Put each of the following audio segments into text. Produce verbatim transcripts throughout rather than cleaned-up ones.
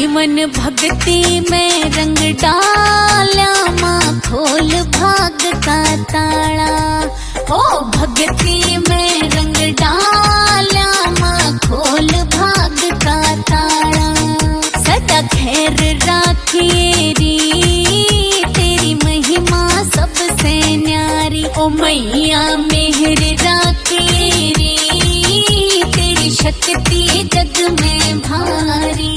जीवन भक्ति में रंग डाला, माँ खोल भाग का ताला। ओ भक्ति में रंग डाला, माँ खोल भाग का ताला। सदा खैर राखिए री, तेरी महिमा सबसे न्यारी। ओ मैया मेहर राखिए री, तेरी शक्ति जग में भारी।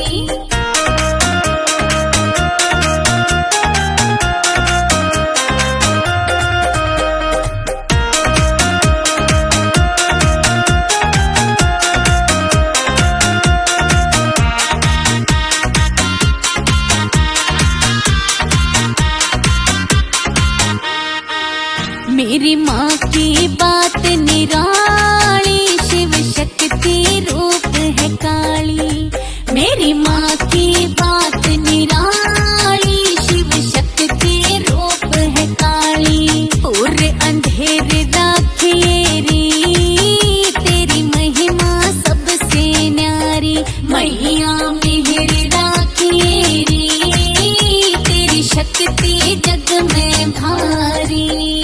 मेरी माँ की बात निराली, शिव शक्ति रूप है काली। मेरी माँ की बात निराली, शिव शक्ति रूप है काली। पूरे अंधेरे राखिए री, तेरी महिमा सबसे न्यारी। मैया मेहर राखिए री, तेरी शक्ति जग में भारी।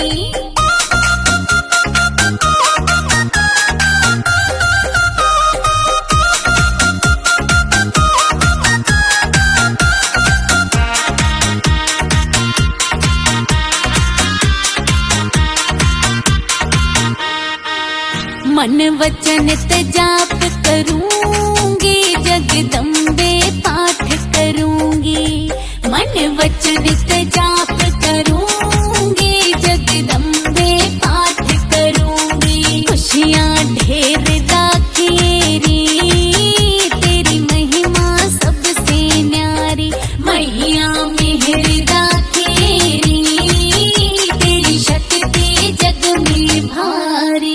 मन वचन जाप करूंगी, जगदम्बे पाठ करूंगी। मन वचन जाप करूंगी, जगदम्बे पाठ करूंगी। खुशियाँ ढेर राखिए री, तेरी महिमा सबसे न्यारी। मैया मेहर राखिए री, तेरी शक्ति जग में भारी।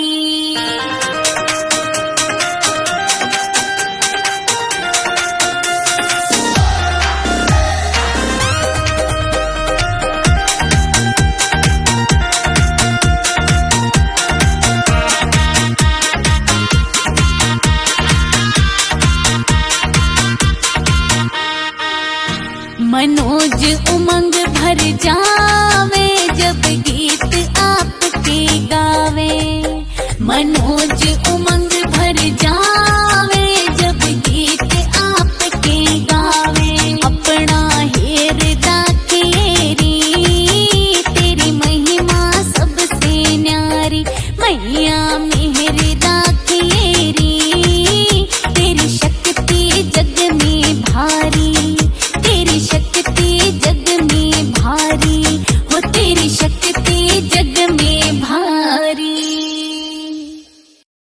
मनोज उमंग भर जावे, जब गीत आपके गावे। मनोज उमंग भर जावे,